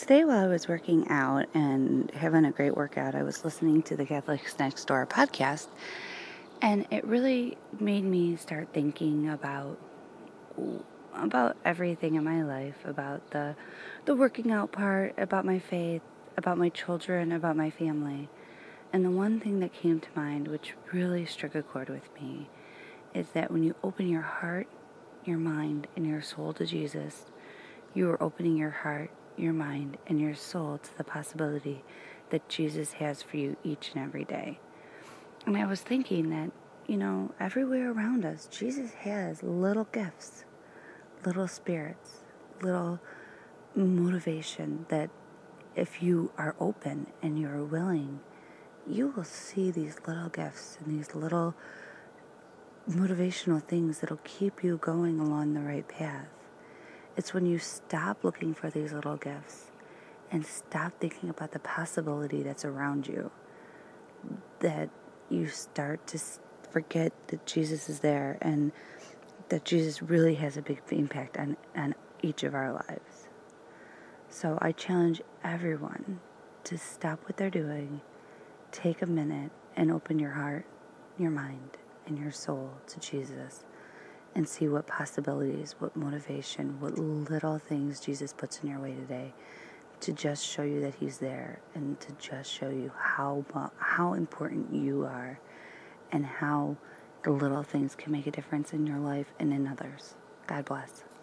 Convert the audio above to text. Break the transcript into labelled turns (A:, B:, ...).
A: Today, while I was working out and having a great workout, I was listening to the Catholics Next Door podcast, and it really made me start thinking about everything in my life, about the working out part, about my faith, about my children, about my family. And the one thing that came to mind, which really struck a chord with me, is that when you open your heart, your mind, and your soul to Jesus, you are opening your heart, your mind, and your soul to the possibility that Jesus has for you each and every day. And I was thinking that, everywhere around us, Jesus has little gifts, little spirits, little motivation that if you are open and you're willing, you will see these little gifts and these little motivational things that'll keep you going along the right path. It's when you stop looking for these little gifts and stop thinking about the possibility that's around you that you start to forget that Jesus is there and that Jesus really has a big impact on each of our lives. So I challenge everyone to stop what they're doing, take a minute, and open your heart, your mind, and your soul to Jesus and see what possibilities, what motivation, what little things Jesus puts in your way today to just show you that He's there and to just show you how important you are and how the little things can make a difference in your life and in others. God bless.